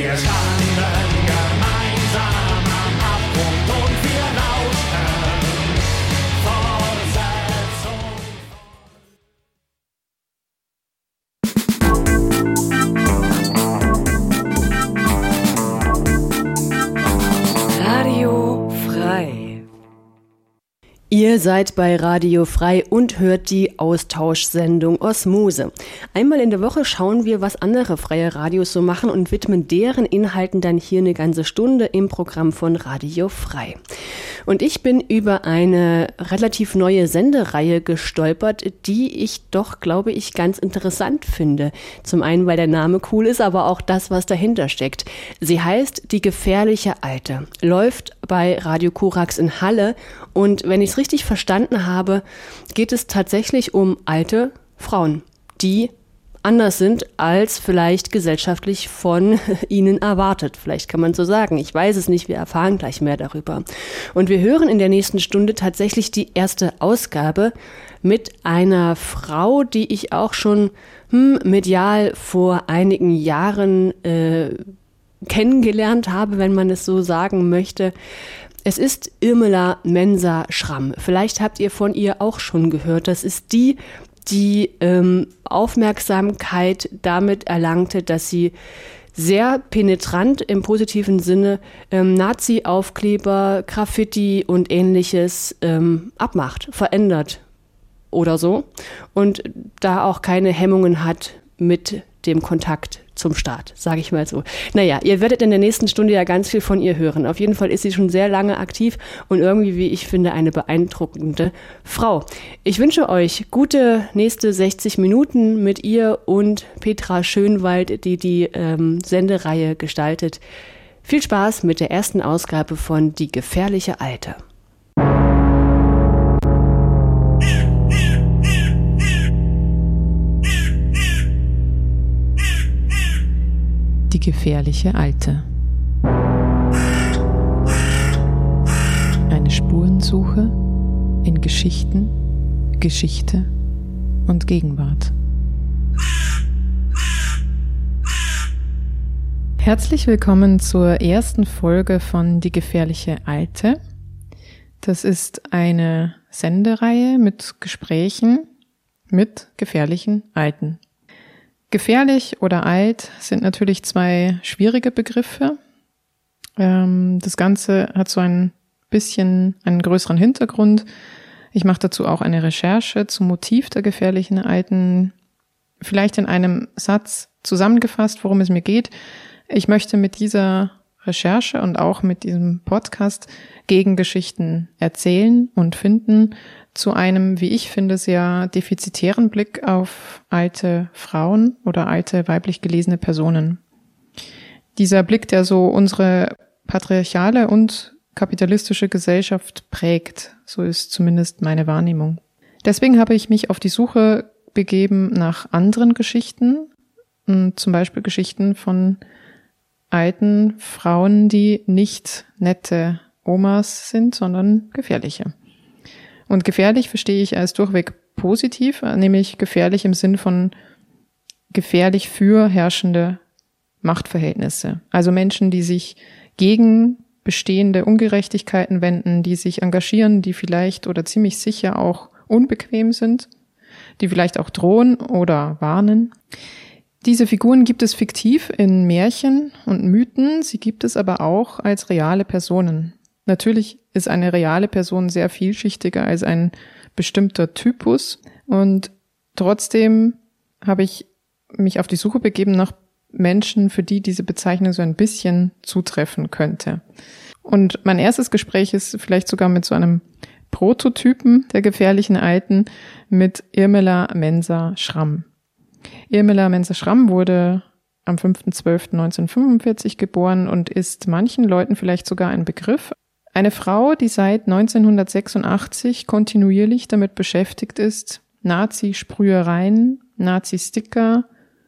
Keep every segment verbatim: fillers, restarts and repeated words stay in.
Wir standen gemeinsam am Abgrund und wir lauschten. Fortsetzung. Radio frei. Ihr seid bei Radio Frei und hört die Austauschsendung Osmose. Einmal in der Woche schauen wir, was andere freie Radios so machen und widmen deren Inhalten dann hier eine ganze Stunde im Programm von Radio Frei. Und ich bin über eine relativ neue Sendereihe gestolpert, die ich doch, glaube ich, ganz interessant finde. Zum einen, weil der Name cool ist, aber auch das, was dahinter steckt. Sie heißt Die gefährliche Alte, läuft bei Radio Korax in Halle und wenn ich es richtig verstanden habe, geht es tatsächlich um alte Frauen, die anders sind, als vielleicht gesellschaftlich von ihnen erwartet. Vielleicht kann man so sagen. Ich weiß es nicht, wir erfahren gleich mehr darüber. Und wir hören in der nächsten Stunde tatsächlich die erste Ausgabe mit einer Frau, die ich auch schon hm, medial vor einigen Jahren äh, kennengelernt habe, wenn man es so sagen möchte. Es ist Irmela Mensa-Schramm. Vielleicht habt ihr von ihr auch schon gehört. Das ist die, die ähm, Aufmerksamkeit damit erlangte, dass sie sehr penetrant im positiven Sinne ähm, Nazi-Aufkleber, Graffiti und Ähnliches ähm, abmacht, verändert oder so. Und da auch keine Hemmungen hat mit dem Kontakt zum Staat, sage ich mal so. Naja, ihr werdet in der nächsten Stunde ja ganz viel von ihr hören. Auf jeden Fall ist sie schon sehr lange aktiv und irgendwie, wie ich finde, eine beeindruckende Frau. Ich wünsche euch gute nächste sechzig Minuten mit ihr und Petra Schönwald, die die ähm, Sendereihe gestaltet. Viel Spaß mit der ersten Ausgabe von Die gefährliche Alte. Die gefährliche Alte. Eine Spurensuche in Geschichten, Geschichte und Gegenwart. Herzlich willkommen zur ersten Folge von Die gefährliche Alte. Das ist eine Sendereihe mit Gesprächen mit gefährlichen Alten. Gefährlich oder alt sind natürlich zwei schwierige Begriffe. Ähm, das Ganze hat so ein bisschen einen größeren Hintergrund. Ich mache dazu auch eine Recherche zum Motiv der gefährlichen Alten. Vielleicht in einem Satz zusammengefasst, worum es mir geht. Ich möchte mit dieser Recherche und auch mit diesem Podcast Gegengeschichten erzählen und finden, zu einem, wie ich finde, sehr defizitären Blick auf alte Frauen oder alte weiblich gelesene Personen. Dieser Blick, der so unsere patriarchale und kapitalistische Gesellschaft prägt, so ist zumindest meine Wahrnehmung. Deswegen habe ich mich auf die Suche begeben nach anderen Geschichten, zum Beispiel Geschichten von alten Frauen, die nicht nette Omas sind, sondern gefährliche. Und gefährlich verstehe ich als durchweg positiv, nämlich gefährlich im Sinn von gefährlich für herrschende Machtverhältnisse. Also Menschen, die sich gegen bestehende Ungerechtigkeiten wenden, die sich engagieren, die vielleicht oder ziemlich sicher auch unbequem sind, die vielleicht auch drohen oder warnen. Diese Figuren gibt es fiktiv in Märchen und Mythen, sie gibt es aber auch als reale Personen. Natürlich ist eine reale Person sehr vielschichtiger als ein bestimmter Typus und trotzdem habe ich mich auf die Suche begeben nach Menschen, für die diese Bezeichnung so ein bisschen zutreffen könnte. Und mein erstes Gespräch ist vielleicht sogar mit so einem Prototypen der gefährlichen Alten, mit Irmela Mensa-Schramm. Irmela Mensa-Schramm wurde am fünfter zwölfter neunzehnhundertfünfundvierzig geboren und ist manchen Leuten vielleicht sogar ein Begriff. Eine Frau, die seit neunzehnhundertsechsundachtzig kontinuierlich damit beschäftigt ist, Nazi-Sprühereien, Nazi-Sticker,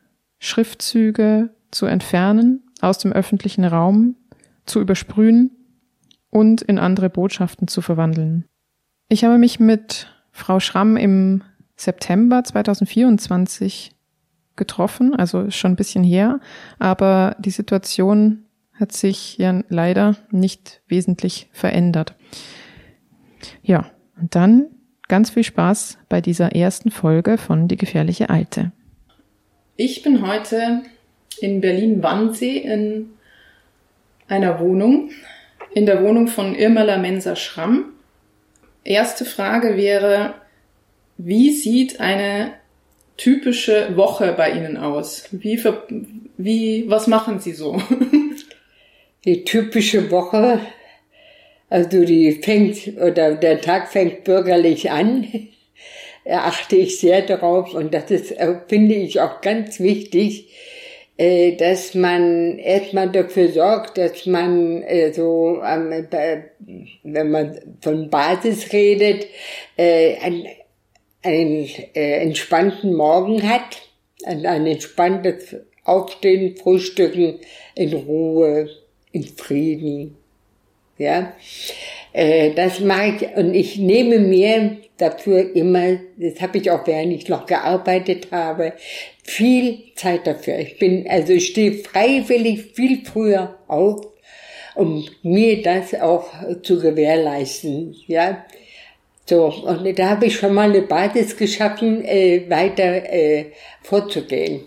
Schriftzüge zu entfernen, aus dem öffentlichen Raum zu übersprühen und in andere Botschaften zu verwandeln. Ich habe mich mit Frau Schramm im September zweitausendvierundzwanzig getroffen, also ist schon ein bisschen her, aber die Situation hat sich ja leider nicht wesentlich verändert. Ja, und dann ganz viel Spaß bei dieser ersten Folge von Die gefährliche Alte. Ich bin heute in Berlin-Wannsee in einer Wohnung, in der Wohnung von Irmela Menser-Schramm. Erste Frage wäre, wie sieht eine typische Woche bei Ihnen aus? Wie, ver- wie, was machen Sie so? Die typische Woche, also die fängt, oder der Tag fängt bürgerlich an, da achte ich sehr darauf und das ist, finde ich, auch ganz wichtig, dass man erstmal dafür sorgt, dass man so, wenn man von Basis redet, einen, einen entspannten Morgen hat, ein entspanntes Aufstehen, Frühstücken in Ruhe, in Frieden, ja, äh, das mache ich und ich nehme mir dafür immer, das habe ich auch während ich noch gearbeitet habe, viel Zeit dafür. Ich bin, also ich stehe freiwillig viel früher auf, um mir das auch zu gewährleisten, ja. So, und da habe ich schon mal eine Basis geschaffen, äh, weiter äh, vorzugehen.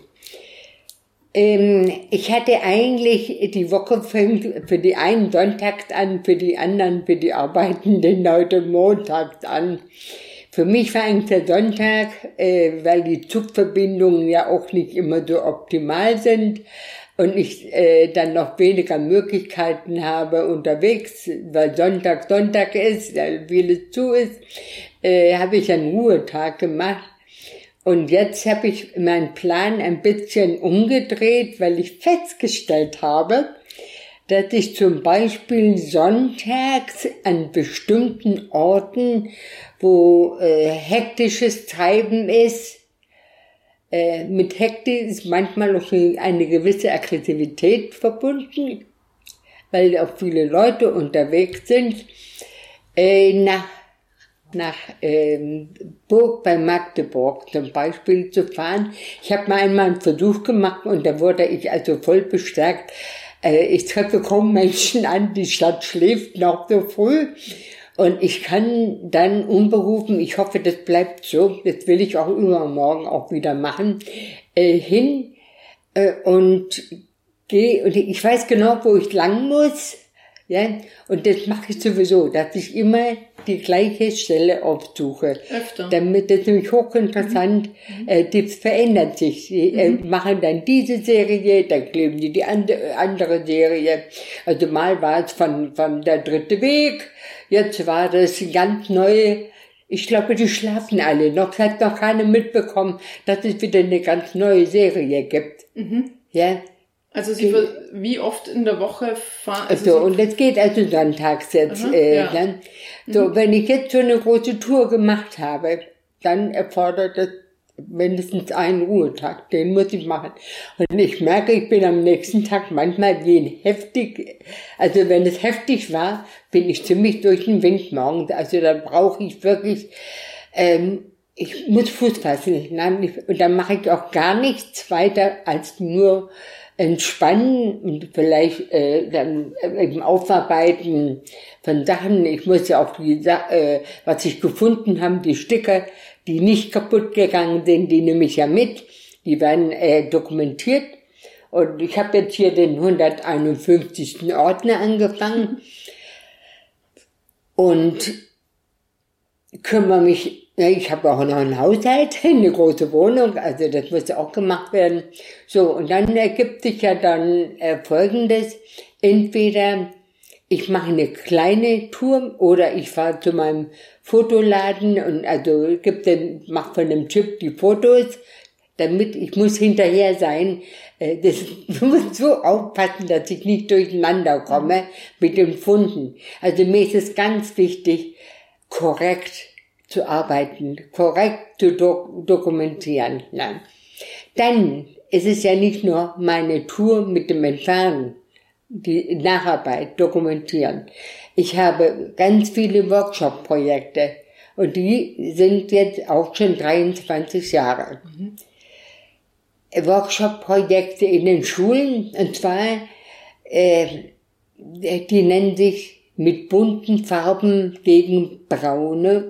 Ich hatte eigentlich, die Woche fängt für die einen sonntags an, für die anderen, für die Arbeitenden heute montags an. Für mich war eigentlich der Sonntag, äh, weil die Zugverbindungen ja auch nicht immer so optimal sind und ich äh, dann noch weniger Möglichkeiten habe unterwegs, weil Sonntag Sonntag ist, weil vieles zu ist, äh, habe ich einen Ruhetag gemacht. Und jetzt habe ich meinen Plan ein bisschen umgedreht, weil ich festgestellt habe, dass ich zum Beispiel sonntags an bestimmten Orten, wo äh, hektisches Treiben ist, äh, mit Hektik ist manchmal auch eine gewisse Aggressivität verbunden, weil auch viele Leute unterwegs sind, äh, nach nach ähm, Burg bei Magdeburg zum Beispiel zu fahren. Ich habe mal einmal einen Versuch gemacht und da wurde ich also voll bestärkt. Äh, ich treffe kaum Menschen an, die Stadt schläft noch so früh und ich kann dann unberufen, ich hoffe, das bleibt so, das will ich auch übermorgen auch wieder machen, äh, hin äh, und gehe und ich weiß genau, wo ich lang muss. Ja, und das mache ich sowieso, dass ich immer die gleiche Stelle aufsuche. Öfter. Damit das nämlich hochinteressant, mhm. äh, das verändert sich. Die mhm. äh, machen dann diese Serie, dann kleben die die andere, andere Serie. Also mal war es von, von der dritte Weg, jetzt war das ganz neue. Ich glaube, die schlafen alle noch. Hat noch keiner mitbekommen, dass es wieder eine ganz neue Serie gibt. Mhm. Ja. Also Sie, wie oft in der Woche fahren? Also so, und das geht also sonntags jetzt. Aha, äh, ja. dann. So, mhm. Wenn ich jetzt so eine große Tour gemacht habe, dann erfordert das mindestens einen Ruhetag. Den muss ich machen. Und ich merke, ich bin am nächsten Tag manchmal wie heftig. Also wenn es heftig war, bin ich ziemlich durch den Wind morgens. Also da brauche ich wirklich, ähm, ich muss Fuß fassen. Und dann mache ich auch gar nichts weiter als nur entspannen und vielleicht äh, dann eben aufarbeiten von Sachen. Ich muss ja auch die äh, was ich gefunden habe, die Sticker, die nicht kaputt gegangen sind, die nehme ich ja mit. Die werden äh, dokumentiert. Und ich habe jetzt hier den hunderteinundfünfzigsten Ordner angefangen und kümmere mich. Ja, ich habe auch noch einen Haushalt, eine große Wohnung, also das muss auch gemacht werden. So, und dann ergibt sich ja dann äh, Folgendes. Entweder ich mache eine kleine Tour oder ich fahre zu meinem Fotoladen und also gibt den, mache von dem Chip die Fotos, damit ich muss hinterher sein. Äh, das ich muss so aufpassen, dass ich nicht durcheinander komme mit den Funden. Also mir ist es ganz wichtig, korrekt zu arbeiten, korrekt zu do- dokumentieren. Nein. Dann ist es ja nicht nur meine Tour mit dem Entfernen, die Nacharbeit, dokumentieren. Ich habe ganz viele Workshop-Projekte und die sind jetzt auch schon dreiundzwanzig Jahre. Mhm. Workshop-Projekte in den Schulen, und zwar, äh, die nennen sich mit bunten Farben gegen braune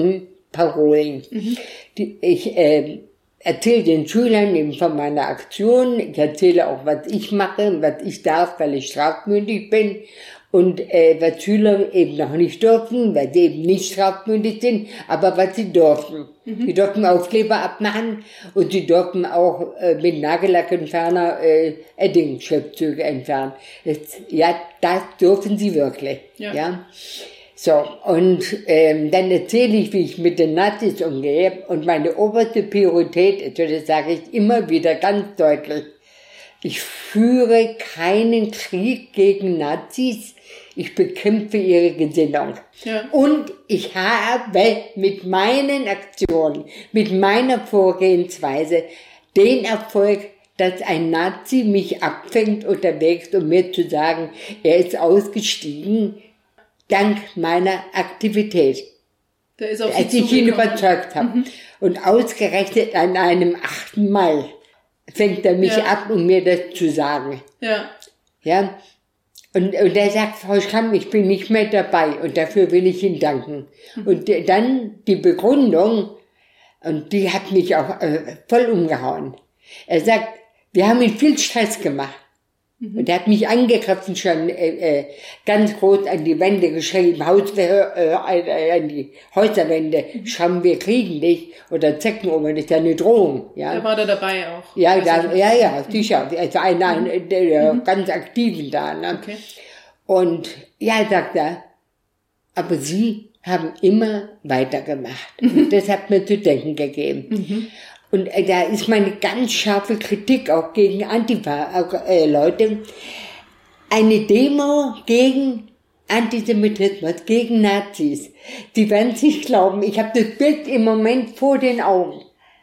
Parolen. Mhm. Die, ich äh, erzähle den Schülern eben von meiner Aktion, ich erzähle auch, was ich mache, was ich darf, weil ich strafmündig bin. Und äh, was Schüler eben noch nicht dürfen, weil sie eben nicht strafmündig sind, aber was sie dürfen. Mhm. Sie dürfen Aufkleber abmachen und sie dürfen auch äh, mit Nagellackentferner äh, Edding-Schriftzüge entfernen. Das, ja, das dürfen sie wirklich. Ja. ja? So, und ähm, dann erzähle ich, wie ich mit den Nazis umgehe. Und meine oberste Priorität ist, und das sage ich immer wieder ganz deutlich, ich führe keinen Krieg gegen Nazis, ich bekämpfe ihre Gesinnung. Ja. Und ich habe mit meinen Aktionen, mit meiner Vorgehensweise den Erfolg, dass ein Nazi mich abfängt unterwegs, um mir zu sagen, er ist ausgestiegen, dank meiner Aktivität. Der ist auf als ich ihn überzeugt habe. Mhm. Und ausgerechnet an einem achten Mai fängt er mich ja. ab, um mir das zu sagen. Ja. Ja. Und, und er sagt, Frau Schramm, ich bin nicht mehr dabei und dafür will ich Ihnen danken. Mhm. Und dann die Begründung, und die hat mich auch äh, voll umgehauen. Er sagt, wir haben ihm viel Stress gemacht. Mhm. Und er hat mich angegriffen, schon äh, äh, ganz groß an die Wände geschrieben, Haus, äh, äh, an die Häuserwände, mhm. schreiben, wir kriegen dich, oder Zeckenohren, das ist ja eine Drohung. Ja. Da war der dabei auch. Ja, da, ja, ja, sicher, also einer mhm. der, der mhm. ganz Aktiven da. Ne? Okay. Und ja, sagt er, aber Sie haben immer weitergemacht. Mhm. Und das hat mir zu denken gegeben. Mhm. Und äh, da ist meine ganz scharfe Kritik auch gegen Antifa-Leute. Äh, Eine Demo gegen Antisemitismus, gegen Nazis. Die werden es nicht glauben. Ich habe das Bild im Moment vor den Augen.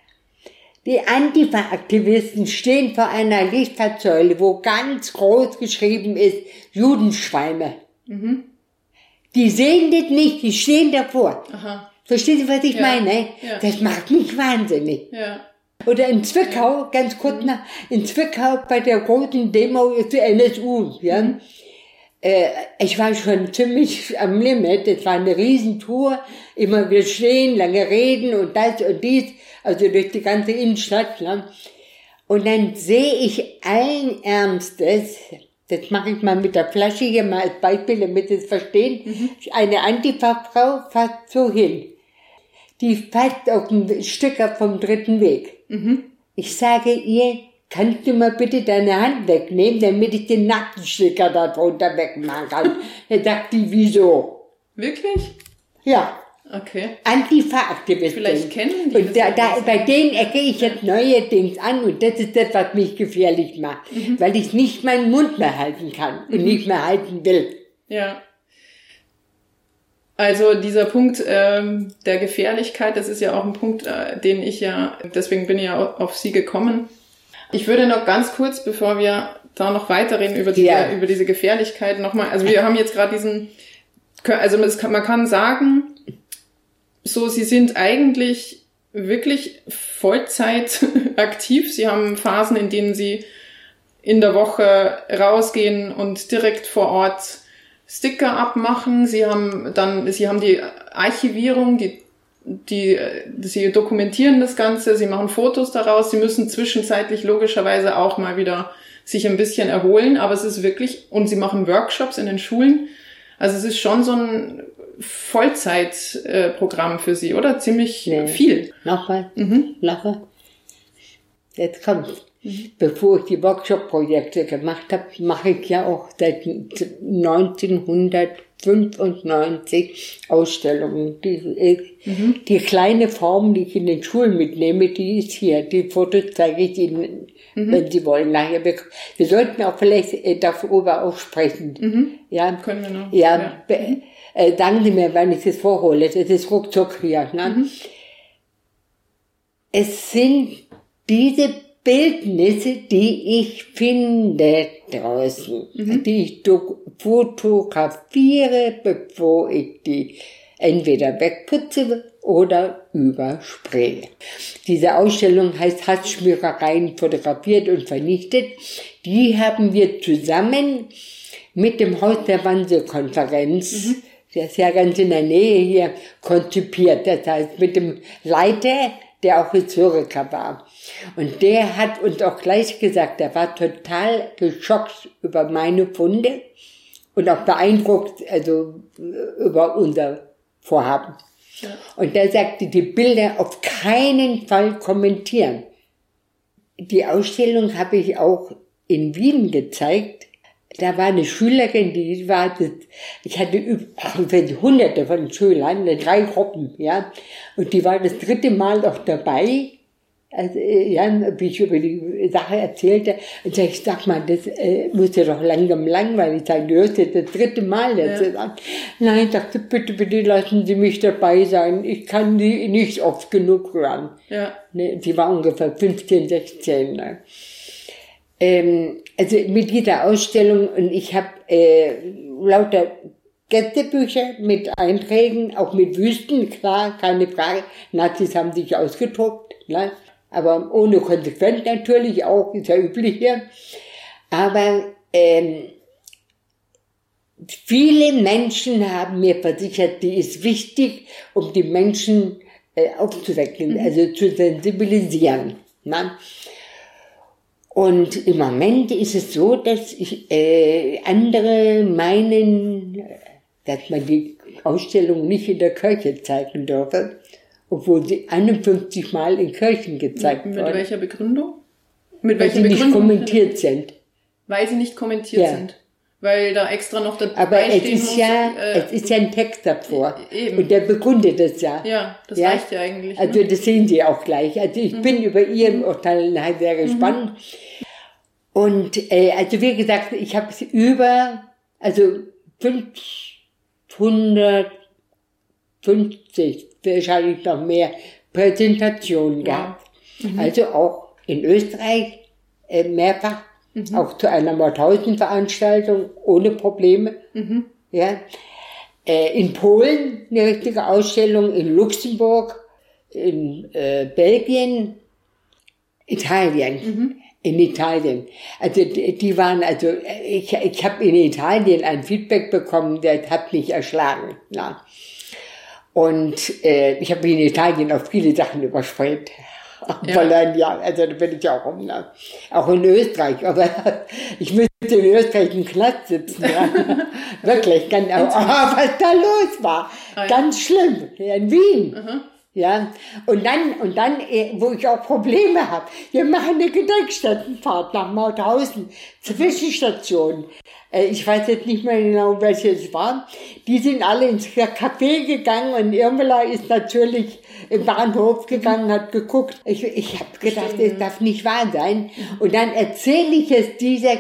Die Antifa-Aktivisten stehen vor einer Lichtfahrsäule, wo ganz groß geschrieben ist, Judenschweine. Mhm. Die sehen das nicht, die stehen davor. Aha. Verstehen Sie, was ich ja. meine? Ja. Das macht mich wahnsinnig. Ja. Oder in Zwickau, ja. ganz kurz nach, in Zwickau bei der großen Demo für N S U, ja. Mhm. Äh, ich war schon ziemlich am Limit, es war eine Riesentour, immer wir stehen, lange reden und das und dies, also durch die ganze Innenstadt, ne. Und dann sehe ich allen Ernstes, das mache ich mal mit der Flasche hier mal als Beispiel, damit Sie es verstehen, mhm. eine Antifa-Frau fast so hin. Die fährt auf ein Stück vom dritten Weg. Mhm. Ich sage ihr, kannst du mal bitte deine Hand wegnehmen, damit ich den Nackensticker da drunter wegmachen kann. Da sagt die, wieso? Wirklich? Ja. Okay. Antifa-Aktivistin. Vielleicht kennen die Und da, da, bei denen ecke ich jetzt neuerdings an und das ist das, was mich gefährlich macht. Mhm. Weil ich nicht meinen Mund mehr halten kann und mhm. nicht mehr halten will. Ja. Also dieser Punkt ähm, der Gefährlichkeit, das ist ja auch ein Punkt, äh, den ich ja, deswegen bin ich ja auf Sie gekommen. Ich würde noch ganz kurz, bevor wir da noch weiterreden über, die, ja. über diese Gefährlichkeit nochmal, also wir haben jetzt gerade diesen, also man kann sagen, so, Sie sind eigentlich wirklich Vollzeit aktiv. Sie haben Phasen, in denen Sie in der Woche rausgehen und direkt vor Ort Sticker abmachen. Sie haben dann, Sie haben die Archivierung, die, die, Sie dokumentieren das Ganze, Sie machen Fotos daraus. Sie müssen zwischenzeitlich logischerweise auch mal wieder sich ein bisschen erholen, aber es ist wirklich, und Sie machen Workshops in den Schulen. Also es ist schon so ein Vollzeitprogramm äh, für Sie, oder? Ziemlich nee. viel. Nochmal, mhm. nochmal. Jetzt kommt's. Mhm. Bevor ich die Workshop-Projekte gemacht habe, mache ich ja auch seit neunzehnhundertfünfundneunzig Ausstellungen. Die, mhm. die kleine Form, die ich in den Schulen mitnehme, die ist hier. Die Fotos zeige ich Ihnen, mhm. wenn Sie wollen. Nachher. Wir, wir sollten auch vielleicht darüber auch sprechen. Mhm. Ja, können wir noch. Ja, ja. Be, mhm. äh, sagen Sie mir, wann ich das vorhole. Das ist ruckzuck hier. Ne? Mhm. Es sind diese Bildnisse, die ich finde draußen, mhm. die ich fotografiere, bevor ich die entweder wegputze oder über Spree. Diese Ausstellung heißt Hassschmierereien fotografiert und vernichtet. Die haben wir zusammen mit dem Haus der Wannsee-Konferenz, mhm. das ist ja ganz in der Nähe hier, konzipiert. Das heißt, mit dem Leiter, der auch Historiker war. Und der hat uns auch gleich gesagt, er war total geschockt über meine Funde und auch beeindruckt, also über unser Vorhaben. Ja. Und der sagte, die Bilder auf keinen Fall kommentieren. Die Ausstellung habe ich auch in Wien gezeigt. Da war eine Schülerin, die war, ich hatte über, hunderte von Schülern, drei Gruppen, ja. Und die war das dritte Mal noch dabei. Also, ja, wie ich über die Sache erzählte, und sag ich, sag mal, das äh, muss ja doch langsam langweilig sein. Du hörst jetzt das dritte Mal jetzt ja. sagen. Nein, ich dachte, bitte, bitte lassen Sie mich dabei sein. Ich kann die nicht oft genug hören. Ja. Ne, die war ungefähr fünfzehn, sechzehn. Ne. Ähm, also mit dieser Ausstellung, und ich habe äh, lauter Gästebücher mit Einträgen, auch mit Wüsten, klar, keine Frage. Nazis haben sich ausgetobt, ne? Aber ohne Konsequenz natürlich auch, ist ja üblich hier. Aber ähm, viele Menschen haben mir versichert, die ist wichtig, um die Menschen äh, aufzuwecken, mhm. also zu sensibilisieren. Ne? Und im Moment ist es so, dass ich, äh, andere meinen, dass man die Ausstellung nicht in der Kirche zeigen dürfe, obwohl sie einundfünfzig Mal in Kirchen gezeigt mit, wurden. Mit welcher Begründung? Mit Weil welcher sie Begründung? nicht kommentiert sind. Weil sie nicht kommentiert ja. sind. Weil da extra noch dabei Aber es stehen ist muss, ja, äh, es ist ja ein Text davor. Eben. Und der begründet das ja. Ja, das ja? reicht ja eigentlich. Also ne? das sehen Sie auch gleich. Also ich mhm. bin über Ihr Urteil sehr gespannt. Mhm. Und äh, also wie gesagt, ich habe es über, also fünfhundertfünfzig, wahrscheinlich noch mehr, Präsentationen gehabt. Ja. Mhm. Also auch in Österreich äh, mehrfach, mhm. auch zu einer Mauthausen-Veranstaltung ohne Probleme. Mhm. Ja. Äh, in Polen eine richtige Ausstellung, in Luxemburg, in äh, Belgien, Italien. Mhm. In Italien. Also die, die waren, also ich, ich habe in Italien ein Feedback bekommen, der hat mich erschlagen. Na. Und äh, ich habe in Italien auch viele Sachen übersprayt. Ja. ja, also da bin ich auch rum. Na. Auch in Österreich, aber ich müsste in Österreich im Knast sitzen. Ja. Wirklich, ganz, oh, was da los war. Ah, ja. Ganz schlimm. In Wien. Mhm. Ja, und dann, und dann, wo ich auch Probleme habe, wir machen eine Gedenkstättenfahrt nach Mauthausen, Zwischenstation. Ich weiß jetzt nicht mehr genau, welche es war. Die sind alle ins Café gegangen und Irmela ist natürlich im Bahnhof gegangen, hat geguckt. Ich, ich habe gedacht, es darf nicht wahr sein. Und dann erzähle ich es dieser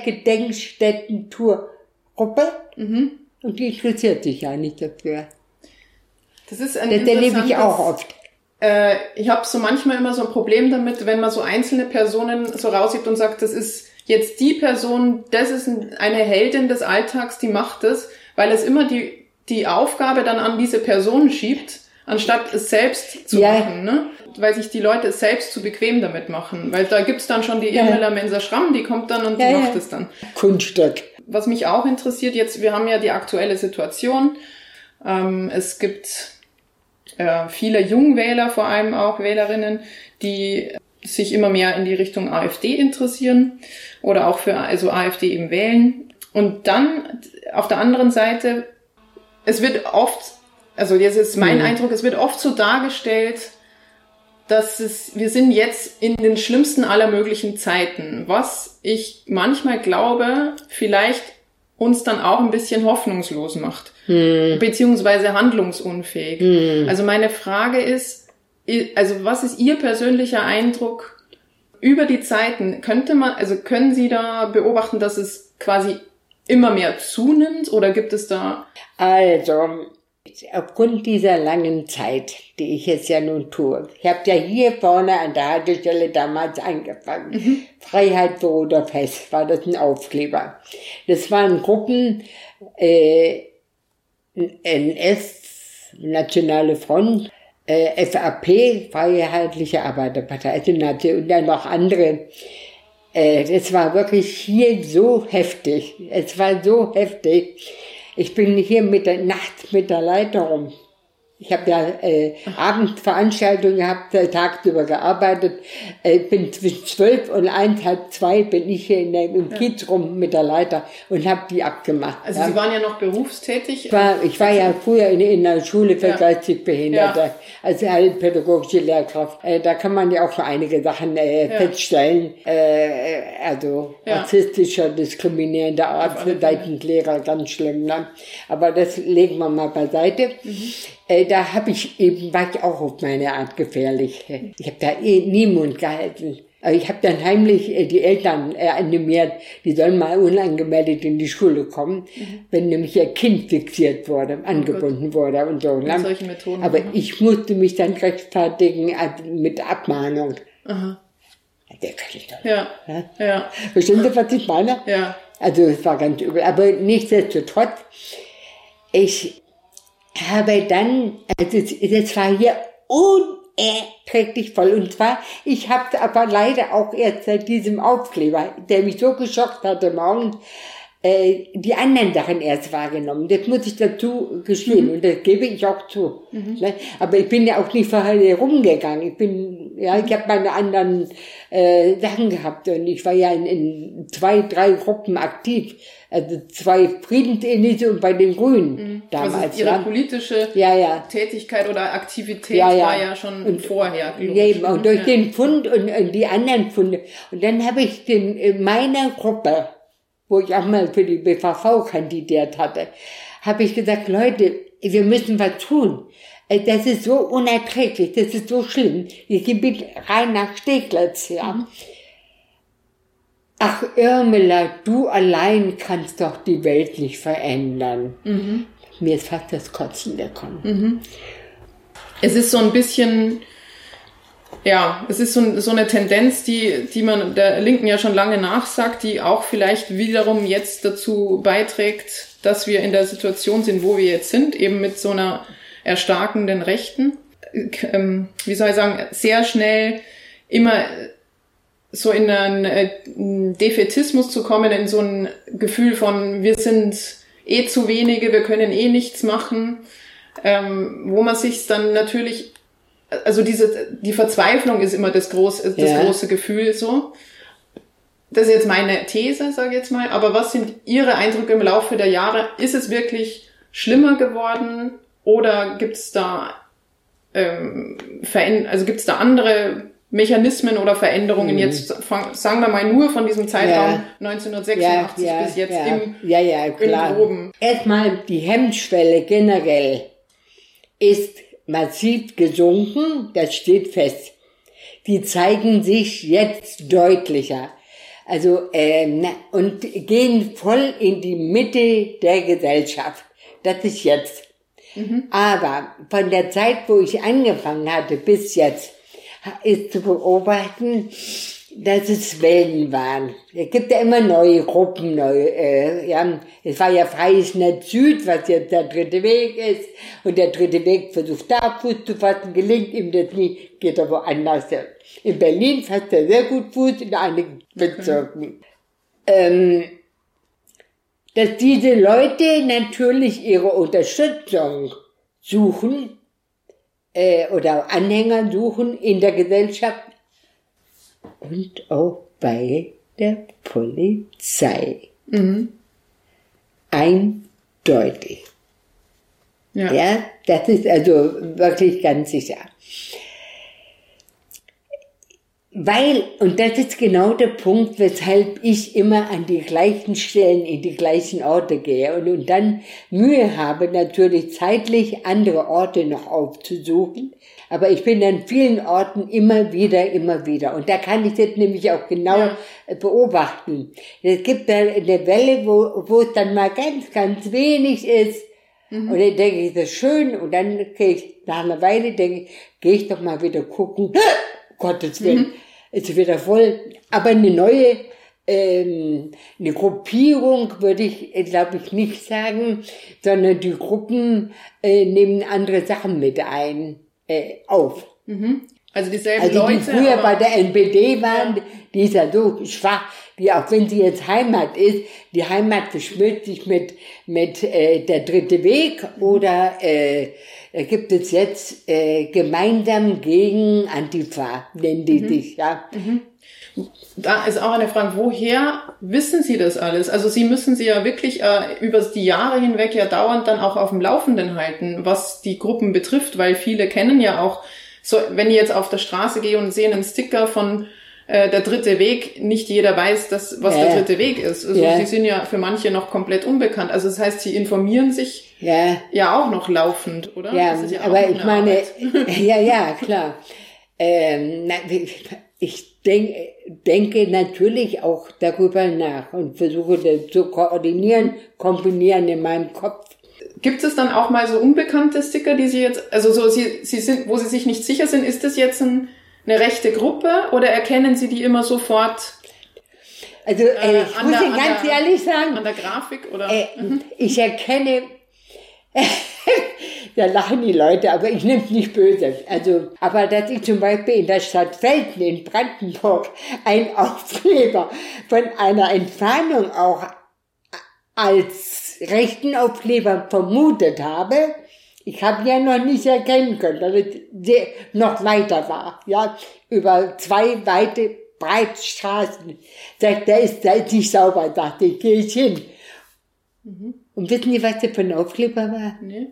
Gedenkstätten-Tour-Gruppe mhm. und die interessiert sich ja nicht dafür. Das ist ein das erlebe ich auch oft. Äh, ich habe so manchmal immer so ein Problem damit, wenn man so einzelne Personen so raussieht und sagt, das ist jetzt die Person, das ist eine Heldin des Alltags, die macht das, weil es immer die die Aufgabe dann an diese Person schiebt, anstatt es selbst zu ja. machen, ne? Weil sich die Leute es selbst zu bequem damit machen. Weil da gibt's dann schon die ja. Irmela Menser-Schramm, die kommt dann und ja, die macht es ja. dann. Kunststück. Was mich auch interessiert jetzt, wir haben ja die aktuelle Situation, ähm, es gibt äh, viele Jungwähler, vor allem auch Wählerinnen, die sich immer mehr in die Richtung AfD interessieren oder auch für also AfD eben wählen. Und dann auf der anderen Seite, es wird oft, also jetzt ist mein mhm. Eindruck, es wird oft so dargestellt, dass es, wir sind jetzt in den schlimmsten aller möglichen Zeiten, was ich manchmal glaube, vielleicht uns dann auch ein bisschen hoffnungslos macht, mhm. beziehungsweise handlungsunfähig. Mhm. Also meine Frage ist, also was ist Ihr persönlicher Eindruck über die Zeiten? Könnte man, also können Sie da beobachten, dass es quasi immer mehr zunimmt oder gibt es da? Also, aufgrund dieser langen Zeit, die ich jetzt ja nun tue, ich habe ja hier vorne an der Haltestelle damals angefangen. Mhm. Freiheit für oder Fest war das ein Aufkleber. Das waren Gruppen, äh, N S, Nationale Front, äh, F A P, Freiheitliche Arbeiterpartei, also Nazi, und dann noch andere. Äh, das war wirklich hier so heftig. Es war so heftig. Ich bin hier mit der Nacht mit der Leiter rum. Ich habe ja äh, Abendveranstaltungen gehabt, äh, tagsüber gearbeitet. Äh, bin zwischen zwölf und eins, halb zwei bin ich hier in der, im ja. Kiez rum mit der Leiter und habe die abgemacht. Also ja. Sie waren ja noch berufstätig? Ich war, ich war ja früher in, in der Schule für ja. geistig Behinderte, ja. als heilpädagogische Lehrkraft. Äh, da kann man ja auch schon einige Sachen äh, ja. feststellen. Äh, also ja. rassistischer, diskriminierender Art für Seitenlehrer, ganz schlimm. Ne? Aber das legen wir mal beiseite. Mhm. Da habe ich eben, war ich auch auf meine Art gefährlich. Ich habe da eh nie Mund gehalten. Aber ich habe dann heimlich die Eltern animiert, die sollen mal unangemeldet in die Schule kommen, mhm. wenn nämlich ihr Kind fixiert wurde, angebunden oh wurde und so. Mit solchen Methoden. Aber ich musste mich dann rechtfertigen mit Abmahnung. Aha. Der kann ich doch. Ja. ja. ja. Verstehen Sie, was ich meine? Ja. Also es war ganz übel. Aber nichtsdestotrotz, ich habe dann, also das war hier unerträglich voll. Und zwar, ich habe aber leider auch erst seit diesem Aufkleber, der mich so geschockt hatte morgens, äh, die anderen Sachen erst wahrgenommen. Das muss ich dazu gestehen mhm. und das gebe ich auch zu. Mhm. Ne? Aber ich bin ja auch nicht vorher herumgegangen. Ich bin, ja, ich habe meine anderen äh, Sachen gehabt und ich war ja in, in zwei, drei Gruppen aktiv. Also zwei Friedensinitiativen und bei den Grünen mhm. damals. Also Ihre ja. politische ja, ja. Tätigkeit oder Aktivität ja, ja. war ja schon und, vorher. Ja, eben, und durch ja. den Fund und, und die anderen Funde. Und dann habe ich den, in meiner Gruppe, wo ich auch mal für die B V V kandidiert hatte, habe ich gesagt, Leute, wir müssen was tun. Das ist so unerträglich, das ist so schlimm. Ich bin rein nach Steglitz, ja. Mhm. Ach, Irmela, du allein kannst doch die Welt nicht verändern. Mhm. Mir ist fast das Kotzen gekommen. Mhm. Es ist so ein bisschen, ja, es ist so, so eine Tendenz, die, die man der Linken ja schon lange nachsagt, die auch vielleicht wiederum jetzt dazu beiträgt, dass wir in der Situation sind, wo wir jetzt sind, eben mit so einer erstarkenden Rechten. Ähm, wie soll ich sagen, sehr schnell immer so in einen Defätismus zu kommen, in so ein Gefühl von, wir sind eh zu wenige, wir können eh nichts machen, ähm, wo man sich dann natürlich, also diese, die Verzweiflung ist immer das große, das ja. große Gefühl so. Das ist jetzt meine These, sage ich jetzt mal, aber was sind Ihre Eindrücke im Laufe der Jahre? Ist es wirklich schlimmer geworden oder gibt es da, ähm, Veränder- also gibt es da andere Mechanismen oder Veränderungen, mhm. jetzt sagen wir mal nur von diesem Zeitraum ja. neunzehnhundertsechsundachtzig ja, ja, bis jetzt ja. im, ja, ja, klar. im Groben. Erstmal die Hemmschwelle generell ist massiv gesunken, das steht fest. Die zeigen sich jetzt deutlicher. Also ähm, und gehen voll in die Mitte der Gesellschaft. Das ist jetzt. Mhm. Aber von der Zeit, wo ich angefangen hatte, bis jetzt, ist zu beobachten, dass es Wellen waren. Es gibt ja immer neue Gruppen, neue, äh, ja. Es war ja Freies Netz Süd, was jetzt der dritte Weg ist. Und der dritte Weg versucht da Fuß zu fassen, gelingt ihm das nie, geht er woanders. In Berlin fasst er sehr gut Fuß, in einigen Bezirken. Okay. Ähm, dass diese Leute natürlich ihre Unterstützung suchen, äh, oder Anhänger suchen in der Gesellschaft und auch bei der Polizei. Mhm. Eindeutig. Ja. ja, das ist also wirklich ganz sicher. Weil, und das ist genau der Punkt, weshalb ich immer an die gleichen Stellen, in die gleichen Orte gehe und, und dann Mühe habe, natürlich zeitlich andere Orte noch aufzusuchen. Aber ich bin an vielen Orten immer wieder, immer wieder. Und da kann ich das nämlich auch genau ja. beobachten. Es gibt da eine Welle, wo, wo es dann mal ganz, ganz wenig ist. Mhm. Und dann denke ich, das ist schön. Und dann gehe ich nach einer Weile, denke ich, gehe ich doch mal wieder gucken. Gottes Willen, mhm. ist wieder voll. Aber eine neue, ähm, eine Gruppierung würde ich, glaube ich, nicht sagen, sondern die Gruppen äh, nehmen andere Sachen mit ein. äh, auf. Mhm. Also dieselben Also die Leute. früher aber, bei der N P D waren, Ja. die ist ja so schwach, die auch wenn sie jetzt Heimat ist, die Heimat verschmilzt sich mit, mit äh, der dritte Weg oder äh, da gibt es jetzt äh, gemeinsam gegen Antifa, nennen die Mhm. sich, ja. Da ist auch eine Frage, woher wissen Sie das alles? Also Sie müssen sie ja wirklich äh, über die Jahre hinweg ja dauernd dann auch auf dem Laufenden halten, was die Gruppen betrifft, weil viele kennen ja auch, so wenn ich jetzt auf der Straße gehe und sehe einen Sticker von äh, der dritte Weg, nicht jeder weiß, dass, was Ja. der dritte Weg ist. Also Ja. Sie sind ja für manche noch komplett unbekannt. Also das heißt, Sie informieren sich Ja, ja auch noch laufend, oder? ja, Das ist ja auch aber noch ich eine meine, Arbeit. ja, ja, klar. Ähm, na, ich denk, denke natürlich auch darüber nach und versuche das zu koordinieren, kombinieren in meinem Kopf. Gibt es dann auch mal so unbekannte Sticker, die Sie jetzt, also so Sie, Sie sind, wo Sie sich nicht sicher sind, ist das jetzt ein, eine rechte Gruppe oder erkennen Sie die immer sofort Also äh, Äh, ich an muss der- Ihnen an ganz der- ehrlich sagen, an der Grafik oder? äh, ich erkenne, da lachen die Leute, aber ich nehme es nicht böse. Also, aber dass ich zum Beispiel in der Stadt Velten in Brandenburg einen Aufkleber von einer Entfernung auch als rechten Aufkleber vermutet habe, ich habe ja noch nicht erkennen können, dass es sehr, noch weiter war, ja, über zwei weite breite Straßen. Sagt, der ist, der ist nicht sauber, dachte ich, gehe ich hin. Und wissen Sie, was das für ein Aufkleber war? Nee.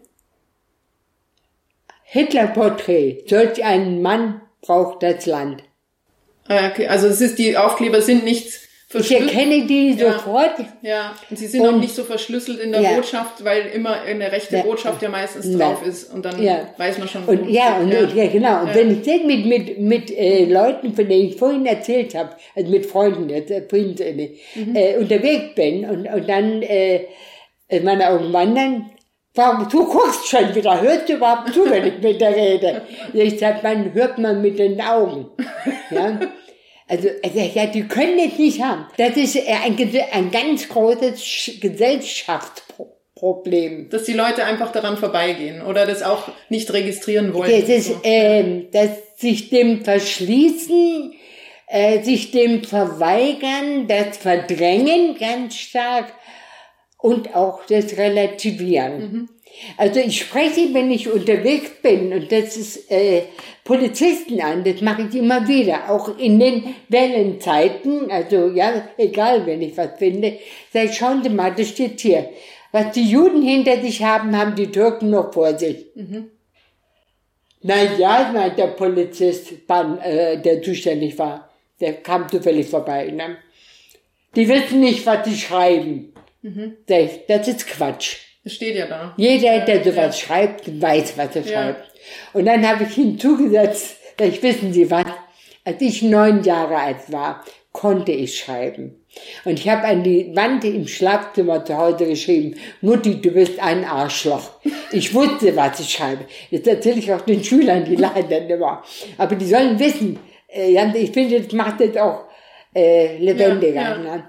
Hitler-Porträt. Solch einen Mann braucht das Land. Ah, okay. Also es ist, die Aufkleber sind nicht Ich verschlüsselt. erkenne die Ja. sofort. Ja, und sie sind Und- auch nicht so verschlüsselt in der Ja. Botschaft, weil immer eine rechte Ja. Botschaft ja meistens Ja. drauf ist und dann Ja. weiß man schon, Und ja, und ja. ja, genau. Und Ja. wenn ich das mit mit mit äh, Leuten, von denen ich vorhin erzählt habe, also mit Freunden jetzt, äh, Freundinnen, Mhm. äh, unterwegs bin und und dann äh, meine Augen wandern, warum du guckst schon wieder, hörst du überhaupt zu, wenn ich mit der rede? Ich sag, man hört man mit den Augen, ja. Also, also ja, die können es nicht haben. Das ist äh, ein, ges- ein ganz großes Sch- Gesellschaftsproblem. dass die Leute einfach daran vorbeigehen oder das auch nicht registrieren wollen. Das ist, So. ähm, das sich dem verschließen, äh, sich dem verweigern, das Verdrängen ganz stark und auch das Relativieren. Also ich spreche, wenn ich unterwegs bin, und das ist äh, Polizisten an, das mache ich immer wieder, auch in den Wellenzeiten, also ja, egal, wenn ich was finde, sage ich, schauen Sie mal, das steht hier. Was die Juden hinter sich haben, haben die Türken noch vor sich. Na ja, meint der Polizist, Bahn, äh, der zuständig war, der kam zufällig vorbei. Ne? Die wissen nicht, was sie schreiben. Sag ich, das ist Quatsch. Das steht ja da. Jeder, der sowas Ja. schreibt, weiß, was er Ja. schreibt. Und dann habe ich hinzugesetzt, ich wissen Sie was, als ich neun Jahre alt war, konnte ich schreiben. Und ich habe an die Wand im Schlafzimmer zu Hause geschrieben, Mutti, du bist ein Arschloch. Ich wusste, was ich schreibe. Das erzähle ich auch den Schülern, die lachen dann immer. Aber die sollen wissen, äh, ja, ich finde, das macht das auch äh, lebendiger. Ja, ja. Ne?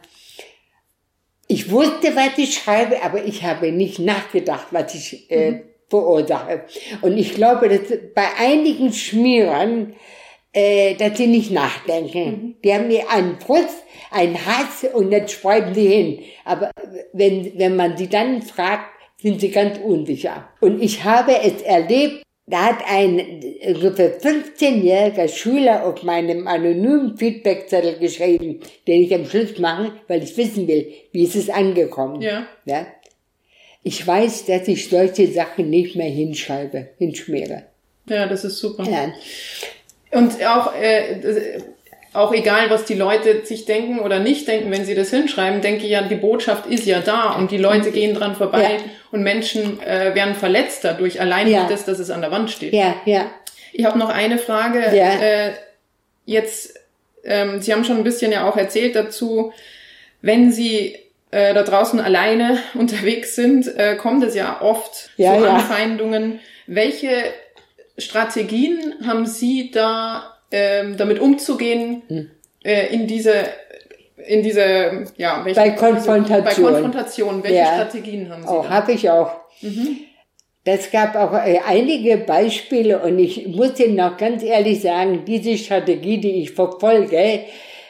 Ich wusste, was ich schreibe, aber ich habe nicht nachgedacht, was ich äh, Mhm. verursache. Und ich glaube, dass bei einigen Schmierern, äh, dass sie nicht nachdenken. Mhm. Die haben mir einen Frust, einen Hass und jetzt schreiben sie hin. Aber wenn, wenn man sie dann fragt, sind sie ganz unsicher. Und ich habe es erlebt, da hat ein ungefähr fünfzehnjähriger Schüler auf meinem anonymen Feedbackzettel geschrieben, den ich am Schluss mache, weil ich wissen will, wie ist es angekommen. Ja. Ja? Ich weiß, dass ich solche Sachen nicht mehr hinschreibe, hinschmiere. Ja, das ist super. Ja. Und auch, äh, das- auch egal, was die Leute sich denken oder nicht denken, wenn sie das hinschreiben, denke ich ja, die Botschaft ist ja da und die Leute gehen dran vorbei Ja. und Menschen äh, werden verletzt dadurch, allein Ja. durch das, dass es an der Wand steht. Ja, ja. Ich habe noch eine Frage. Ja. Äh, jetzt, ähm, Sie haben schon ein bisschen ja auch erzählt dazu, wenn Sie äh, da draußen alleine unterwegs sind, äh, kommt es ja oft Ja, zu ja. Anfeindungen. Welche Strategien haben Sie da, ähm, damit umzugehen, Hm. äh, in diese, in diese, ja, welche, Bei Konfrontation. Bei Konfrontation, welche Ja. Strategien haben Sie Auch da? habe ich auch. Mhm. das gab auch äh, einige Beispiele und ich muss Ihnen noch ganz ehrlich sagen, diese Strategie, die ich verfolge,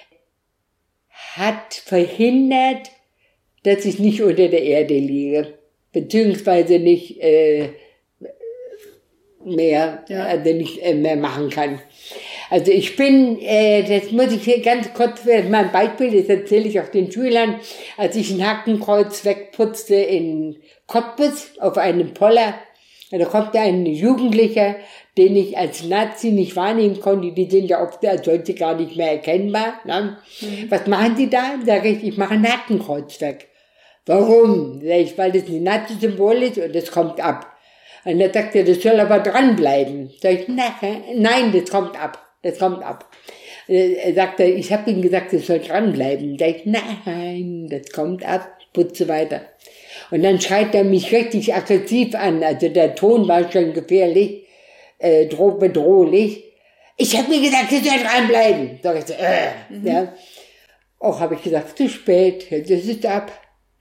hat verhindert, dass ich nicht unter der Erde liege, beziehungsweise nicht äh, mehr, Ja. also nicht äh, mehr machen kann. Also ich bin, äh, das muss ich hier ganz kurz, mein Beispiel, das erzähle ich auch den Schülern, als ich ein Hakenkreuz wegputzte in Cottbus auf einem Poller, da kommt ein Jugendlicher, den ich als Nazi nicht wahrnehmen konnte, die sind ja oft als solche gar nicht mehr erkennbar. Ne? Mhm. Was machen Sie da? Sag ich, ich mache ein Hakenkreuz weg. Warum? Sag ich, weil das ein Nazi-Symbol ist und das kommt ab. Und dann sagt er, das soll aber dranbleiben. Sag ich, nein, das kommt ab. Das kommt ab. Er sagt, ich habe ihm gesagt, das soll dranbleiben. Sag ich, nein, das kommt ab. Putze weiter. Und dann schreit er mich richtig aggressiv an. Also der Ton war schon gefährlich, äh, bedrohlich. Ich habe mir gesagt, das soll dranbleiben. Sag ich so, äh, mhm. ja. Auch habe ich gesagt, zu spät, das ist ab.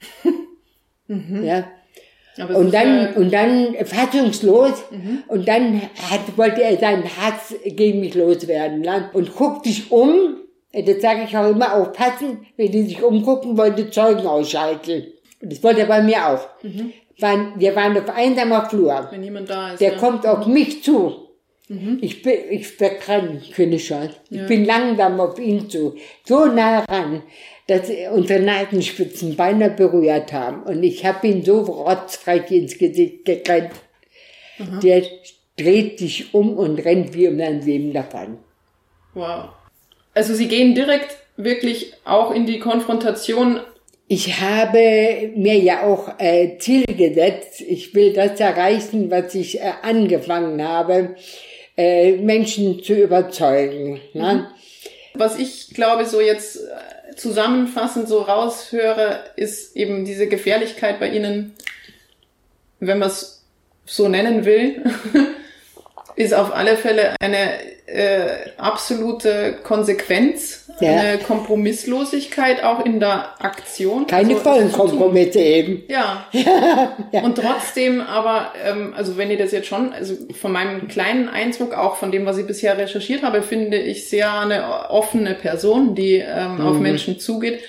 mhm. Ja. Aber und dann, äh, und dann fassungslos, mhm. und dann hat, wollte er seinen Hass gegen mich loswerden, ne? Und guckt sich um, das sage ich auch immer, aufpassen, wenn die sich umgucken, wollte Zeugen ausschalten. Und das wollte er bei mir auch. Mhm. Wir waren auf einsamer Flur. Wenn niemand da ist. Der ja. kommt auf mich zu. Mhm. Ich bin, ich wegrennen, keine Chance. Ja. Ich bin langsam auf ihn zu. So nah ran, dass unsere Nasenspitzen beinahe berührt haben. Und ich habe ihn so rotzfrech ins Gesicht gekriegt. Mhm. Der dreht sich um und rennt wie um sein Leben davon. Wow. Also Sie gehen direkt wirklich auch in die Konfrontation. Ich habe mir ja auch äh, Ziel gesetzt. Ich will das erreichen, was ich äh, angefangen habe, äh, Menschen zu überzeugen. Mhm. Ne? Was ich glaube, so jetzt zusammenfassend so raushöre, ist eben diese Gefährlichkeit bei Ihnen, wenn man es so nennen will, ist auf alle Fälle eine äh, absolute Konsequenz, ja. Eine Kompromisslosigkeit auch in der Aktion. Keine also, vollen Kompromisse eben. Ja. ja. ja. Und trotzdem aber, ähm, also wenn ihr das jetzt schon, also von meinem kleinen Eindruck, auch von dem, was ich bisher recherchiert habe, finde ich sehr eine offene Person, die ähm, mhm. auf Menschen zugeht.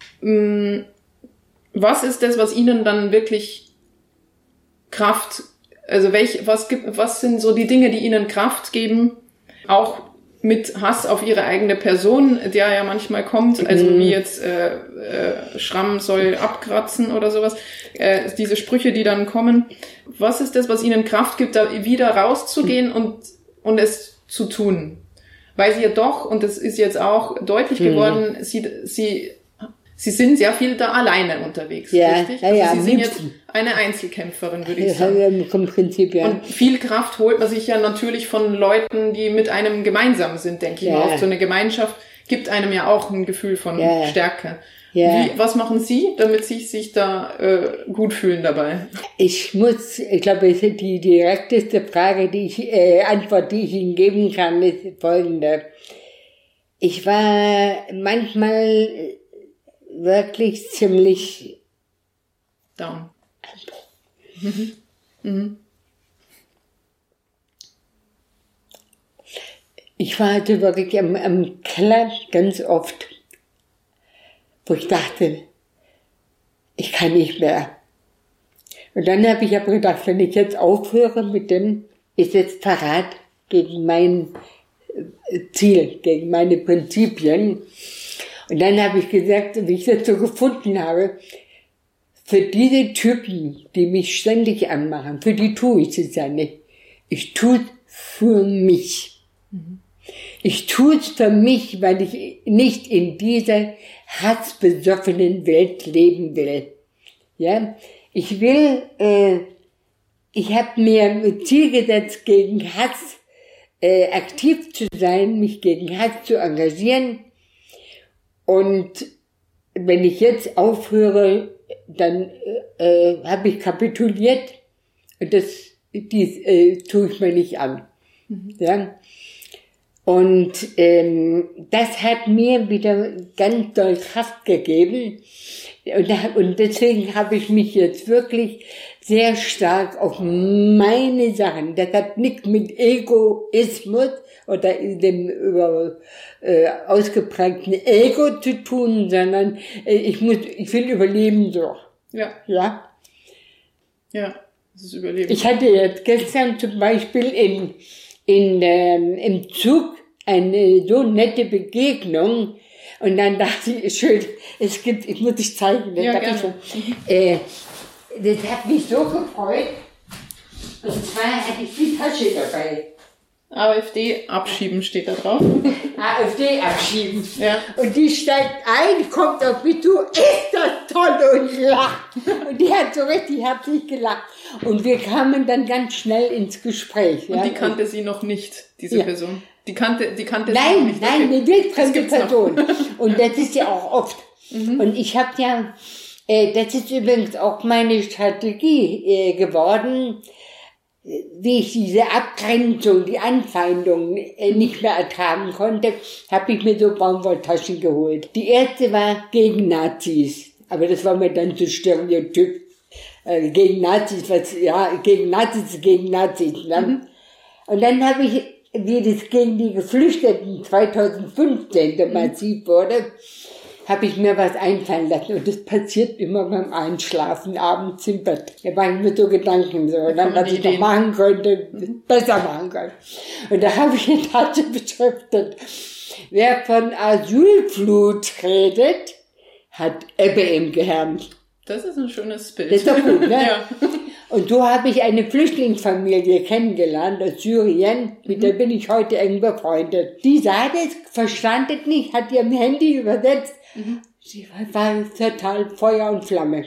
Was ist das, was Ihnen dann wirklich Kraft, also welch, was gibt, was sind so die Dinge, die Ihnen Kraft geben, auch mit Hass auf ihre eigene Person, der ja manchmal kommt, also mhm. wie jetzt äh, äh, Schramm soll abkratzen oder sowas, äh, diese Sprüche, die dann kommen. Was ist das, was ihnen Kraft gibt, da wieder rauszugehen und und es zu tun? Weil sie ja doch, und das ist jetzt auch deutlich geworden, mhm. sie sie Sie sind sehr viel da alleine unterwegs, ja, richtig? Ja, ja, also Sie sind liebsten. jetzt eine Einzelkämpferin, würde ich ja, sagen. Ja, im Prinzip, ja. Und viel Kraft holt man sich ja natürlich von Leuten, die mit einem gemeinsam sind, denke ich ja. mal. Oft so eine Gemeinschaft gibt einem ja auch ein Gefühl von ja. Stärke. Ja. Wie, was machen Sie, damit Sie sich da äh, gut fühlen dabei? Ich muss, ich glaube, die direkteste Frage, die ich, äh, Antwort, die ich Ihnen geben kann, ist folgende. Ich war manchmal wirklich ziemlich down. Mhm. Mhm. Ich war also wirklich am, am Keller ganz oft, wo ich dachte, ich kann nicht mehr. Und dann habe ich aber gedacht, wenn ich jetzt aufhöre mit dem, ist jetzt Verrat gegen mein Ziel, gegen meine Prinzipien. Und dann habe ich gesagt, wie ich das so gefunden habe, für diese Typen, die mich ständig anmachen, für die tue ich es ja nicht. Ich tue es für mich. Mhm. Ich tue es für mich, weil ich nicht in dieser hassbesoffenen Welt leben will. Ja, ich will, äh, ich habe mir ein Ziel gesetzt, gegen Hass äh, aktiv zu sein, mich gegen Hass zu engagieren. Und wenn ich jetzt aufhöre, dann äh, habe ich kapituliert und das dies, äh, tue ich mir nicht an. Mhm. Ja? Und ähm, das hat mir wieder ganz doll Kraft gegeben, Und, da, und deswegen habe ich mich jetzt wirklich sehr stark auf meine Sachen, das hat nichts mit Egoismus oder dem über, äh, ausgeprägten Ego zu tun, sondern äh, ich muss, ich will überleben so. Ja. Ja. Ja, das ist Überleben. Ich hatte jetzt gestern zum Beispiel in, in, ähm, im Zug eine so nette Begegnung und dann dachte ich, schön, es gibt, ich muss dich zeigen, das, Ja, hab ich gerne. schon, äh, das hat mich so gefreut. Und zwar hatte ich die Tasche dabei. AfD abschieben steht da drauf. AfD abschieben. Ja. Und die steigt ein, kommt auf mich zu, ist das toll und lacht. Und die hat so richtig herzlich gelacht. Und wir kamen dann ganz schnell ins Gespräch. Und ja. die kannte sie noch nicht, diese Ja. Person. Die kannte, die kannte sie noch Nein, nicht. nein, Okay. eine wildfremde Das gibt's Person. Und das ist ja auch oft. Und ich habe ja, äh, das ist übrigens auch meine Strategie äh, geworden, wie ich diese Abgrenzung, die Anfeindung äh, nicht mehr ertragen konnte, habe ich mir so Baumwolltaschen geholt. Die erste war gegen Nazis, aber das war mir dann zu Stereotyp. Äh, gegen Nazis, was, ja, gegen Nazis, gegen Nazis. Ne? Mhm. Und dann habe ich, wie das gegen die Geflüchteten zweitausendfünfzehn so massiv wurde, habe ich mir was einfallen lassen. Und das passiert immer beim Einschlafen abends im Bett. Da mache ich mir so Gedanken, so, und dann, was ich noch machen könnte, besser machen könnte. Und da habe ich eine Tasche beschriftet. Wer von Asylflut redet, hat Ebbe im Gehirn. Das ist ein schönes Bild. Das ist doch gut, ne? Ja. Und so habe ich eine Flüchtlingsfamilie kennengelernt aus Syrien, mit der bin ich heute eng befreundet. Die sah das, verstand es nicht, hat ihr Handy übersetzt. Mhm. Sie war, war total Feuer und Flamme.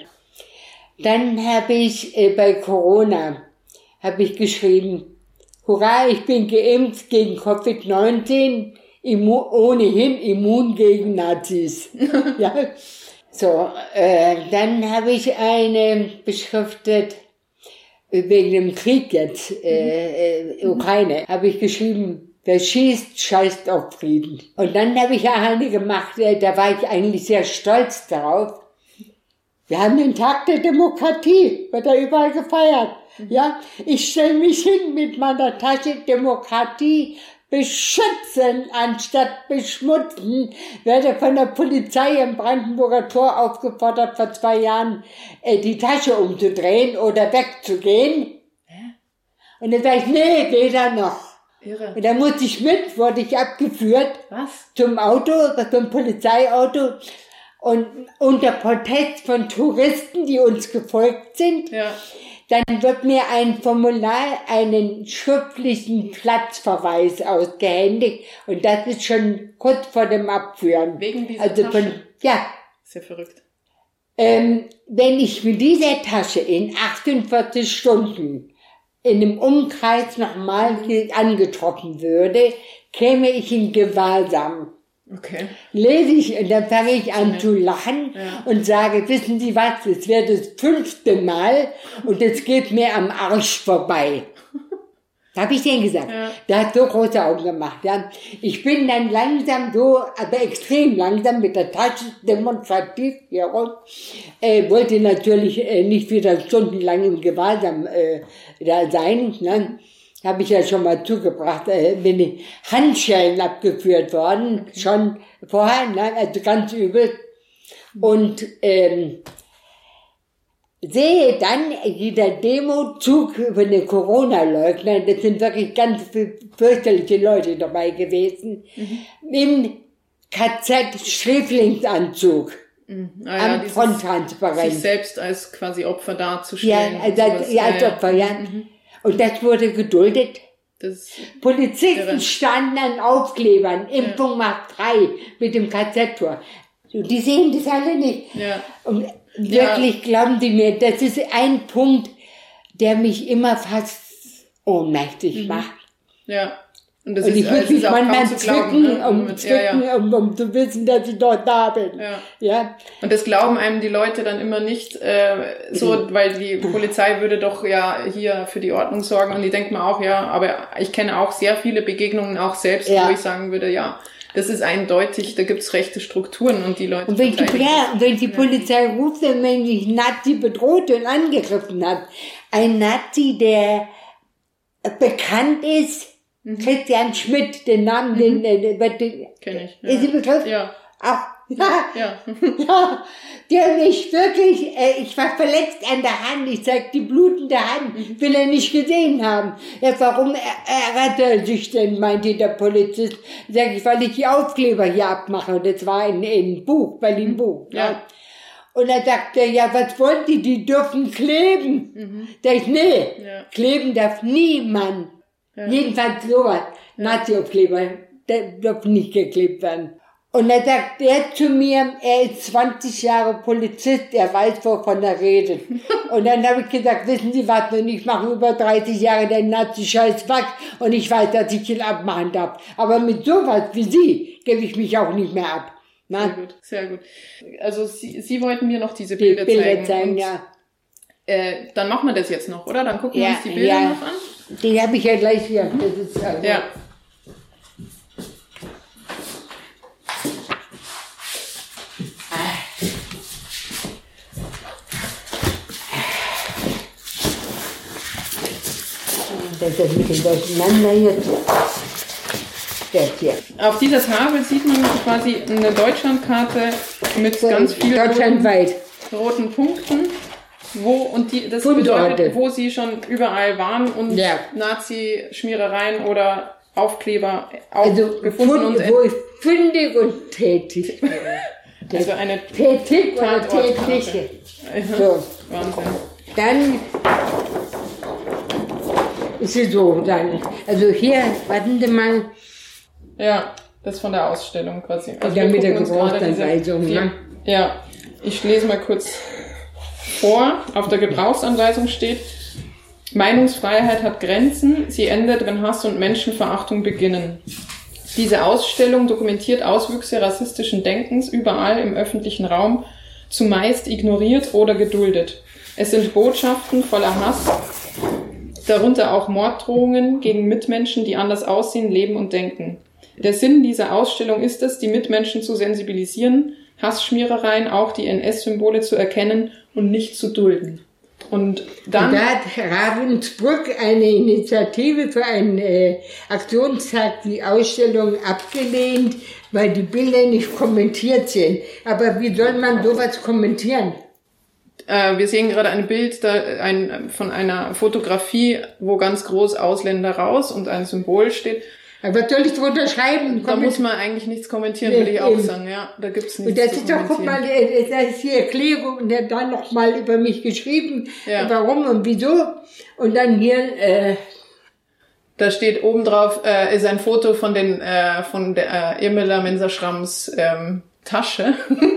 Dann habe ich äh, bei Corona, habe ich geschrieben, hurra, ich bin geimpft gegen Covid neunzehn, immu- ohnehin immun gegen Nazis. Ja. So, äh, dann habe ich eine beschriftet, wegen dem Krieg jetzt, äh, äh, Ukraine, habe ich geschrieben, wer schießt, scheißt auf Frieden. Und dann habe ich ja eine gemacht, äh, da war ich eigentlich sehr stolz darauf. Wir haben den Tag der Demokratie, wird da überall gefeiert. Ja, ich stelle mich hin mit meiner Tasche Demokratie beschützen anstatt beschmutzen, werde von der Polizei im Brandenburger Tor aufgefordert, vor zwei Jahren äh, die Tasche umzudrehen oder wegzugehen. Und dann sage ich, nee, weder noch. Irre. Und dann musste ich mit, wurde ich abgeführt. Was? Zum Auto, zum Polizeiauto. Und unter Protest von Touristen, die uns gefolgt sind, Ja. dann wird mir ein Formular, einen schriftlichen Platzverweis ausgehändigt. Und das ist schon kurz vor dem Abführen. Wegen dieser also Tasche? Von, ja. Ist ja verrückt. Ähm, wenn ich mit dieser Tasche in achtundvierzig Stunden in einem Umkreis nochmal angetroffen würde, käme ich in Gewahrsam. Okay. Lese ich und dann fange ich an zu lachen Ja. und sage, wissen Sie was, es wäre das fünfte Mal und es geht mir am Arsch vorbei. Da habe ich denen gesagt. Ja. Der hat so große Augen gemacht. Ja. Ich bin dann langsam so, aber extrem langsam mit der Tasche demonstrativ hier rum. Äh, wollte natürlich äh, nicht wieder stundenlang im Gewahrsam äh, da sein. Ne. Habe ich ja schon mal zugebracht, äh, bin ich Handschellen abgeführt worden, okay. Schon vorher, ne, also ganz übel. Und ähm, sehe dann dieser Demozug über den Corona-Leugner, das sind wirklich ganz fürchterliche Leute dabei gewesen, mhm. im K Z-Sträflingsanzug. Mhm. Ah, ja, am Fronttransparent. Sich selbst als quasi Opfer darzustellen. Ja, also als, ja, als Opfer, ja. Mhm. Und das wurde geduldet. Das Polizisten irre. standen an Aufklebern, Impfung ja. macht frei, mit dem K Z-Tor. Die sehen das alle nicht. Ja. Und wirklich ja. glauben die mir, das ist ein Punkt, der mich immer fast ohnmächtig mhm. macht. Ja. Und, das und ich ist, muss mich manchmal zwicken, ne? um, Mit, zwicken ja, ja. um, um zu wissen, dass ich dort da bin. Ja. Ja. Und das glauben einem die Leute dann immer nicht, äh, so, mhm. weil die Polizei würde doch ja hier für die Ordnung sorgen. Und die denkt man auch, ja, aber ich kenne auch sehr viele Begegnungen auch selbst, ja. wo ich sagen würde, ja, Das ist eindeutig, da gibt's rechte Strukturen und die Leute... Und wenn die, ja, wenn die Polizei ruft, wenn man sich Nazi bedroht und angegriffen hat, ein Nazi, der bekannt ist, mhm. Christian Schmidt, den Namen, mhm. den, den, den kenn ich. Ja. Ist der Begriff? Ja. Ach, ja. Ja. ja. Der mich wirklich, äh, ich war verletzt an der Hand, ich zeig die blutende Hand, mhm. will er nicht gesehen haben. Ja, warum ärgert er sich denn, meinte der Polizist. Sag ich, weil ich die Aufkleber hier abmache. Das war in, in Buch, Berlin Buch. Ja. Ja. Und er sagte, ja, was wollen die, die dürfen kleben. Mhm. Sag ich, nee, ja. kleben darf niemand. Ja. Jedenfalls sowas. Ja. Nazi-Aufkleber, der dürfen nicht geklebt werden. Und da sagt er zu mir, er ist zwanzig Jahre Polizist, er weiß, wovon er redet. Und dann habe ich gesagt, wissen Sie was, und ich mache über dreißig Jahre den Nazi-Scheiß weg und ich weiß, dass ich ihn abmachen darf. Aber mit sowas wie Sie gebe ich mich auch nicht mehr ab. Na? Sehr gut, sehr gut. Also Sie, Sie wollten mir noch diese Bilder, die Bilder zeigen. zeigen und, ja. Äh, dann machen wir das jetzt noch, oder? Dann gucken ja, wir uns die Bilder ja. noch an. Die habe ich ja gleich hier. Das ist also ja. Das ist ein bisschen durcheinander jetzt. Das hier. Auf dieser Tafel sieht man quasi eine Deutschlandkarte mit so, ganz vielen deutschlandweit. Roten, roten Punkten, wo und die das Fundorte. bedeutet, wo sie schon überall waren und ja. Nazi-Schmierereien oder Aufkleber also gefunden fund, und wo ich fündig und tätig. Also eine tätig oder tätige. So. Wahnsinn. Dann ist es so, dann, also hier, warten Sie mal. Ja, das von der Ausstellung quasi. Also ja, mit der Gebrauchsanweisung, ne? Ja, ich lese mal kurz vor. Auf der Gebrauchsanweisung steht, Meinungsfreiheit hat Grenzen, sie endet, wenn Hass und Menschenverachtung beginnen. Diese Ausstellung dokumentiert Auswüchse rassistischen Denkens überall im öffentlichen Raum, zumeist ignoriert oder geduldet. Es sind Botschaften voller Hass, darunter auch Morddrohungen gegen Mitmenschen, die anders aussehen, leben und denken. Der Sinn dieser Ausstellung ist es, die Mitmenschen zu sensibilisieren, Hassschmierereien, auch die N S-Symbole zu erkennen und nicht zu dulden. Und dann und da hat Ravensbrück eine Initiative für einen äh, Aktionstag, die Ausstellung abgelehnt, weil die Bilder nicht kommentiert sind. Aber wie soll man sowas kommentieren? Äh, wir sehen gerade ein Bild da, ein, von einer Fotografie, wo ganz groß Ausländer raus und ein Symbol steht. Aber was soll ich drunter schreiben? Da muss man eigentlich nichts kommentieren, würde ich auch sagen. Ja, da gibt's nichts und das zu ist doch, guck mal, das ist die Erklärung und der hat dann noch mal über mich geschrieben, ja. warum und wieso. Und dann hier, äh, da steht oben drauf, äh, ist ein Foto von den, äh, von der äh, Irmela Mensa-Schrams ähm, Tasche.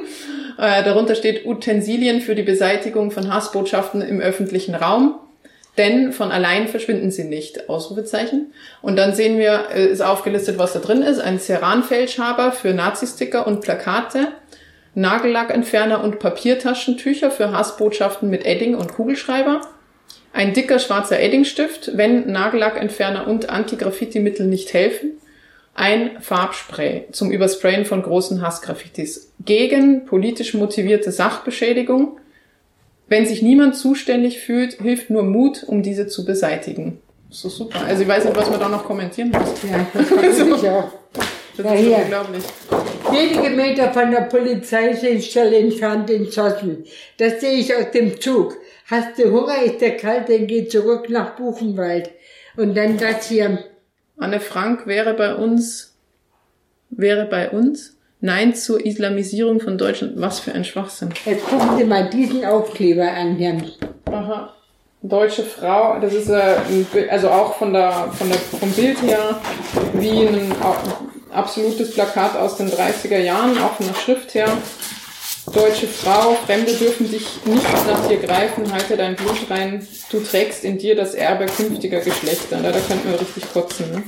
äh, darunter steht Utensilien für die Beseitigung von Hassbotschaften im öffentlichen Raum. Denn von allein verschwinden sie nicht, Ausrufezeichen. Und dann sehen wir, ist aufgelistet, was da drin ist. Ein Ceran-Fellschaber für Nazi-Sticker und Plakate, Nagellackentferner und Papiertaschentücher für Hassbotschaften mit Edding und Kugelschreiber, ein dicker schwarzer Eddingstift, wenn Nagellackentferner und Anti-Graffiti-Mittel nicht helfen, ein Farbspray zum Übersprayen von großen Hassgraffitis, gegen politisch motivierte Sachbeschädigung. Wenn sich niemand zuständig fühlt, hilft nur Mut, um diese zu beseitigen. Das ist super. Also ich weiß nicht, was man da noch kommentieren muss. Ja, das kann so. Ich auch. Das ja, ist hier. unglaublich. Wenige Meter von der Polizeistelle entfernt in Zossen. Das sehe ich aus dem Zug. Hast du Hunger, ist der kalt, dann geh zurück nach Buchenwald. Und dann das hier. Anne Frank wäre bei uns, wäre bei uns... Nein zur Islamisierung von Deutschland. Was für ein Schwachsinn. Jetzt gucken Sie mal diesen Aufkleber an, Herrn. Aha. Deutsche Frau, das ist äh, also auch von der, von der, vom Bild her wie ein absolutes Plakat aus den dreißiger Jahren, auch von der Schrift her. Deutsche Frau, Fremde dürfen dich nicht nach dir greifen, halte dein Blut rein, du trägst in dir das Erbe künftiger Geschlechter. Da, da könnten wir richtig kotzen. Ne?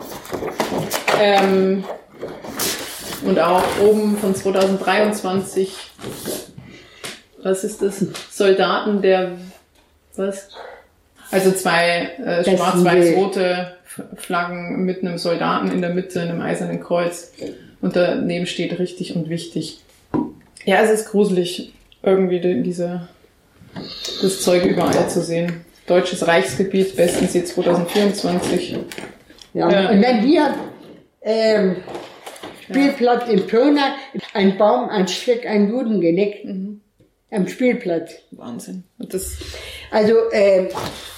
Ähm, Und auch oben von zweitausenddreiundzwanzig, was ist das? Soldaten der, was? Also zwei äh, schwarz-weiß-rote Flaggen mit einem Soldaten in der Mitte, einem eisernen Kreuz. und daneben steht richtig und wichtig. Ja, es ist gruselig, irgendwie diese, das Zeug überall zu sehen. Deutsches Reichsgebiet, bestens jetzt zwanzig vierundzwanzig. Ja, Ja. und dann hier, ähm, Spielplatz in Pirna, ein Baum, ein Strick, ein Judengenick Mhm. am Spielplatz. Wahnsinn. Und das, Also, ähm,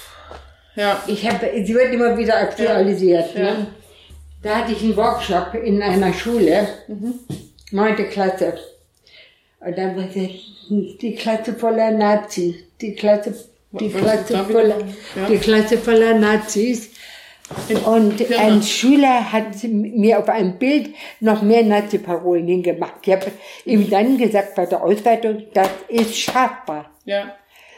ja, ich habe, sie wird immer wieder aktualisiert. Ja. Ne? Da hatte ich einen Workshop in einer Schule, Mhm. neunte Klasse. Und dann war die, die Klasse voller Nazis, die Klasse, die Was- Klasse darf ich voller, noch? Ja. die Klasse voller Nazis. Und Pirna. ein Schüler hat mir auf einem Bild noch mehr Nazi-Parolen hingemacht. Ich habe ihm dann gesagt bei der Auswertung, das ist strafbar. ja,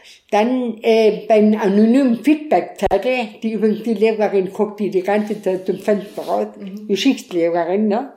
Dann äh, beim anonymen Feedback-Zettel, die übrigens die Lehrerin guckt, die die ganze Zeit zum Fenster raus, Mhm. Geschichtslehrerin, ne?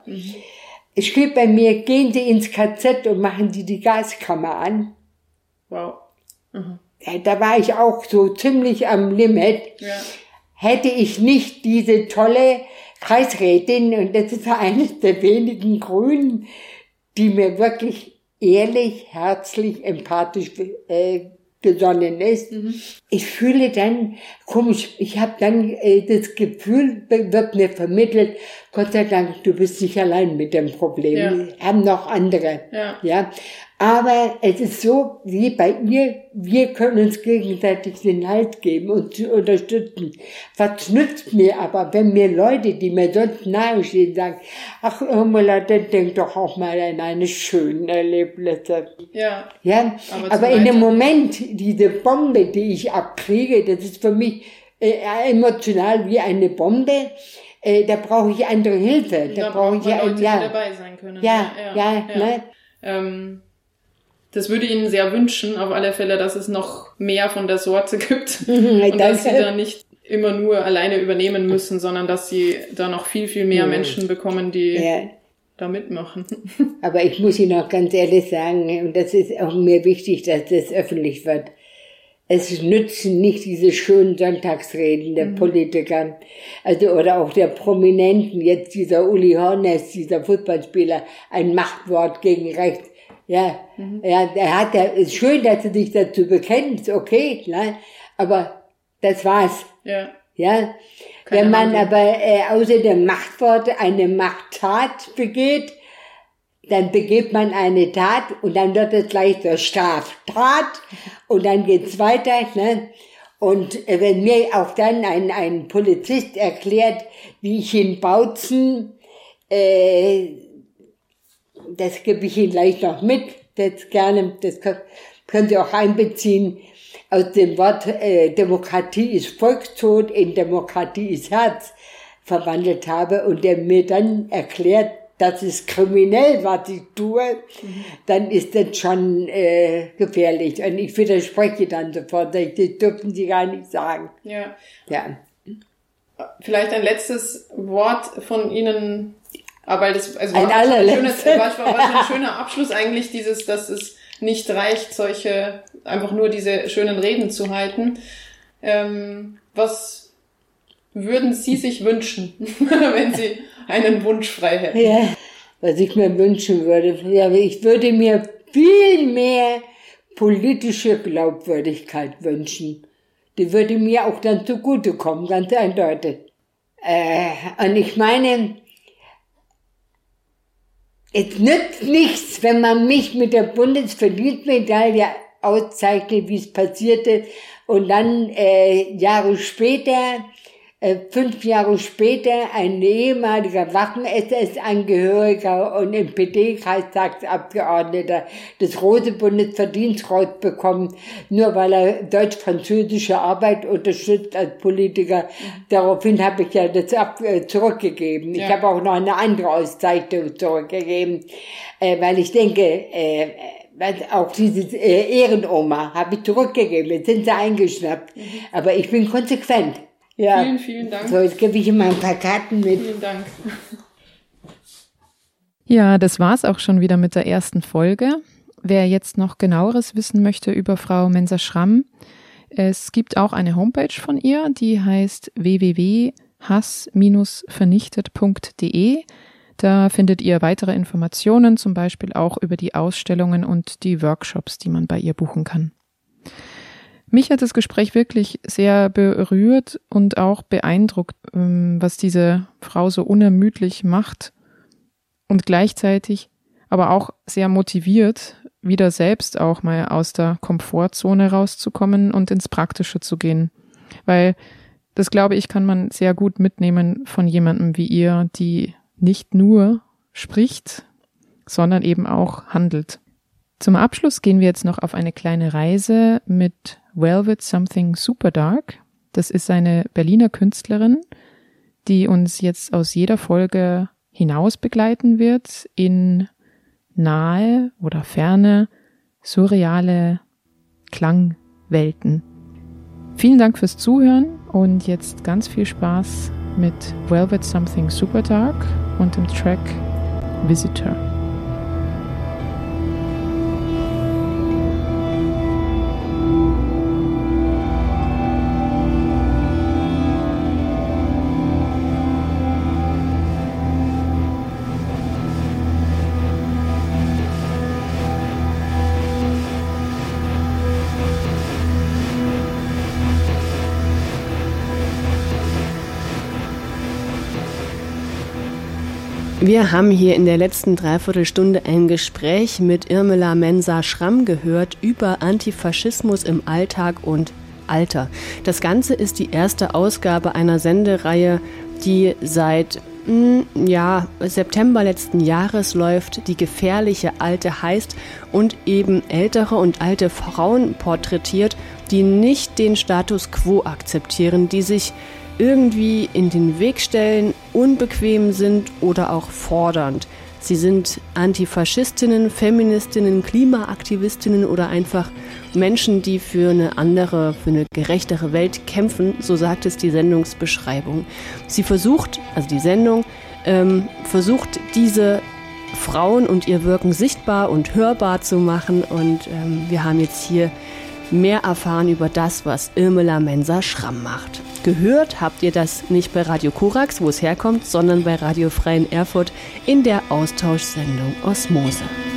Es steht bei mir, gehen Sie ins K Z und machen Sie die Gaskammer an. wow. Mhm. Ja, da war ich auch so ziemlich am Limit. Ja, Hätte ich nicht diese tolle Kreisrätin, und das ist eines der wenigen Grünen, die mir wirklich ehrlich, herzlich, empathisch äh, gesonnen ist. Mhm. Ich fühle dann, komisch, ich habe dann äh, das Gefühl, wird mir vermittelt, Gott sei Dank, du bist nicht allein mit dem Problem. Ja. Wir haben noch andere. Ja. Ja. Aber es ist so, wie bei ihr, wir können uns gegenseitig den Halt geben und zu unterstützen. Was nützt mir aber, wenn mir Leute, die mir sonst nahestehen, sagen, ach, Irmela, dann denk doch auch mal an eine schönen Erlebnisse. ja, Ja, Aber aber, zu in dem weit. Moment, diese Bombe, die ich abkriege, das ist für mich äh, emotional wie eine Bombe, äh, da brauche ich andere Hilfe. Da, da brauche braucht ich man ja, Leute, die ja, dabei sein können. ja, ja, ja. ne? Ähm, das würde ich Ihnen sehr wünschen, auf alle Fälle, dass es noch mehr von der Sorte gibt und dass Sie Danke. da nicht immer nur alleine übernehmen müssen, sondern dass Sie da noch viel, viel mehr Ja. Menschen bekommen, die Ja. da mitmachen. Aber ich muss Ihnen auch ganz ehrlich sagen, und das ist auch mir wichtig, dass das öffentlich wird. Es nützen nicht diese schönen Sonntagsreden der Politiker, also oder auch der Prominenten, jetzt dieser Uli Hornes, dieser Fußballspieler, ein Machtwort gegen rechts. Ja, ja, er hat ja, ist schön, dass er sich dazu bekennt, ist okay, ne? Aber das war's. Ja, Ja, Keine wenn man Handlung. aber äh, außer dem Machtwort eine Machttat begeht, dann begeht man eine Tat und dann wird es gleich zur Straftat und dann geht's weiter. Ne? Und äh, wenn mir auch dann ein, ein Polizist erklärt, wie ich in Bautzen, äh, das gebe ich Ihnen gleich noch mit, das gerne, das können, können Sie auch einbeziehen, aus dem Wort äh, Demokratie ist Volkstod in Demokratie ist Herz verwandelt habe und der mir dann erklärt, das ist kriminell, was ich tue, mhm. dann ist das schon äh, gefährlich. Und ich widerspreche dann sofort, das dürfen Sie gar nicht sagen. ja. Ja. Vielleicht ein letztes Wort von Ihnen, aber das also Ein war, schon ein schönes, allerletztes. war, war schon ein schöner Abschluss eigentlich, dieses, dass es nicht reicht, solche, einfach nur diese schönen Reden zu halten. Ähm, was würden Sie sich wünschen, wenn Sie einen Wunsch frei hätten? Ja, was ich mir wünschen würde, ja, ich würde mir viel mehr politische Glaubwürdigkeit wünschen. Die würde mir auch dann zugutekommen, ganz eindeutig. Äh, und ich meine, es nützt nichts, wenn man mich mit der Bundesverdienstmedaille auszeichnet, wie es passierte, und dann äh, Jahre später, äh, fünf Jahre später, ein ehemaliger Waffen-S S-Angehöriger und im P D-Kreistagsabgeordneter das Rote Bundesverdienstkreuz bekommen, nur weil er deutsch-französische Arbeit unterstützt als Politiker. Daraufhin habe ich ja das ab, äh, zurückgegeben. Ja. Ich habe auch noch eine andere Auszeichnung zurückgegeben, äh, weil ich denke, äh, weil auch diese äh, Ehrenoma habe ich zurückgegeben. Jetzt sind sie eingeschnappt. Mhm. Aber ich bin konsequent. Ja. Vielen, vielen Dank. So, jetzt gebe ich ihm mal ein paar Karten mit. Vielen Dank. Ja, das war's auch schon wieder mit der ersten Folge. Wer jetzt noch genaueres wissen möchte über Frau Menser-Schramm, es gibt auch eine Homepage von ihr, die heißt w w w punkt hass Bindestrich vernichtet punkt d e. Da findet ihr weitere Informationen, zum Beispiel auch über die Ausstellungen und die Workshops, die man bei ihr buchen kann. Mich hat das Gespräch wirklich sehr berührt und auch beeindruckt, was diese Frau so unermüdlich macht und gleichzeitig aber auch sehr motiviert, wieder selbst auch mal aus der Komfortzone rauszukommen und ins Praktische zu gehen. Weil das, glaube ich, kann man sehr gut mitnehmen von jemandem wie ihr, die nicht nur spricht, sondern eben auch handelt. Zum Abschluss gehen wir jetzt noch auf eine kleine Reise mit Velvet Something Super Dark. Das ist eine Berliner Künstlerin, die uns jetzt aus jeder Folge hinaus begleiten wird in nahe oder ferne, surreale Klangwelten. Vielen Dank fürs Zuhören und jetzt ganz viel Spaß mit Velvet Something Super Dark und dem Track Visitor. Wir haben hier in der letzten Dreiviertelstunde ein Gespräch mit Irmela Mensah-Schramm gehört über Antifaschismus im Alltag und Alter. Das Ganze ist die erste Ausgabe einer Sendereihe, die seit ja, September letzten Jahres läuft, die gefährliche Alte heißt und eben ältere und alte Frauen porträtiert, die nicht den Status quo akzeptieren, die sich irgendwie in den Weg stellen, unbequem sind oder auch fordernd. Sie sind Antifaschistinnen, Feministinnen, Klimaaktivistinnen oder einfach Menschen, die für eine andere, für eine gerechtere Welt kämpfen, so sagt es die Sendungsbeschreibung. Sie versucht, also die Sendung, ähm, versucht diese Frauen und ihr Wirken sichtbar und hörbar zu machen und ähm, wir haben jetzt hier mehr erfahren über das, was Irmela Mensah-Schramm macht. Gehört habt ihr das nicht bei Radio Korax, wo es herkommt, sondern bei Radio Frei in Erfurt in der Austauschsendung Osmose.